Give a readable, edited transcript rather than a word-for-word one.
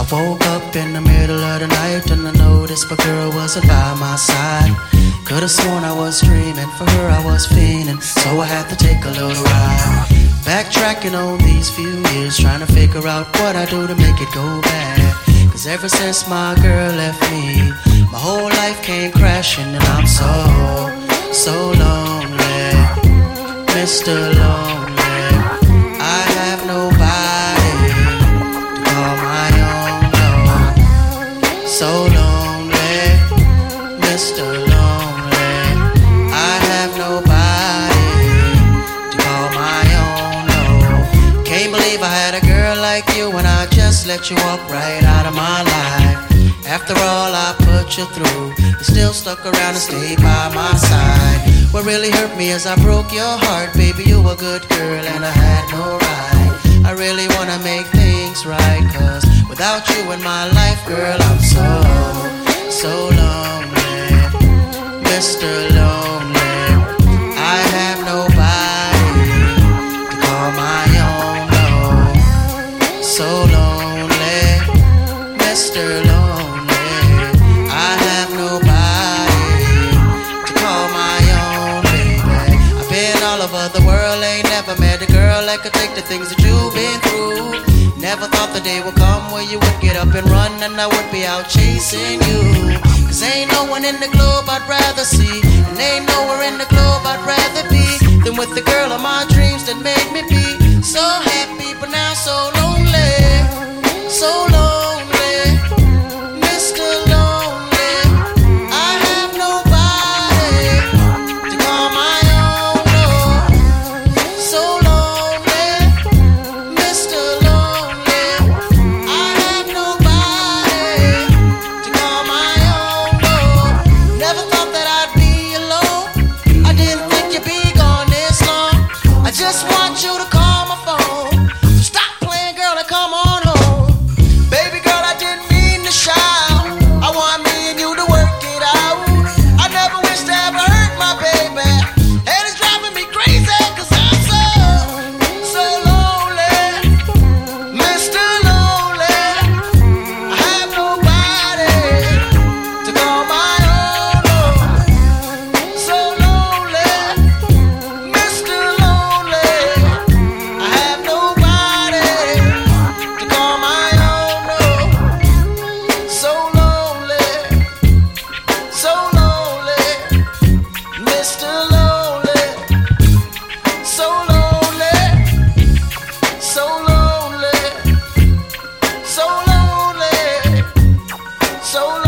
woke up in the middle of the night and I noticed my girl wasn't by my side. Could've sworn I was dreaming, for her I was fiending, so I had to take a little ride. Backtracking on these few years, trying to figure out what I do to make it go bad. Cause ever since my girl left me, my whole life came crashing and I'm so lonely, Mr. Lonely. I have nobody to call my own, no. So lonely, Mr. Lonely. I have nobody to call my own, no. Can't believe I had a girl like you and I just let you walk right out of my life. After all I put you through, you still stuck around and stayed by my side. What really hurt me is I broke your heart, baby. You were a good girl and I had no right. I really wanna make things right, cause without you in my life, girl, I'm so lonely, Mr. Lonely. I have nobody to call my own, no. So lonely, Mr. Lonely. I have nobody to call my own, baby. I've been all over the world, ain't never met a girl that could take the things that you've been through. Never thought the day would come where you would get up and run and I would be out chasing you. Cause ain't no one in the globe I'd rather see, and ain't nowhere in the globe I'd rather be than with the girl of my dreams that made me be so happy, but now so lonely, so lonely, Mr. Lonely. I have nobody to call my own, no. So lonely, Mr. Lonely. I have nobody to call my own, no. Never thought that I'd be alone. I didn't think you'd be gone this long. I just want you to call my phone. So stop playing, girl, and come on home. Baby girl, I didn't mean to shout. I want me and you to work it out. I never wish to ever hurt my baby, and it's driving me crazy cause I'm so lonely, Mr. Lonely. I have nobody to call my own, no. So lonely, Mr. Lonely. I have nobody to call my own, no. So lonely, Mr. Lonely. So lonely, so lonely, so lonely, so lonely.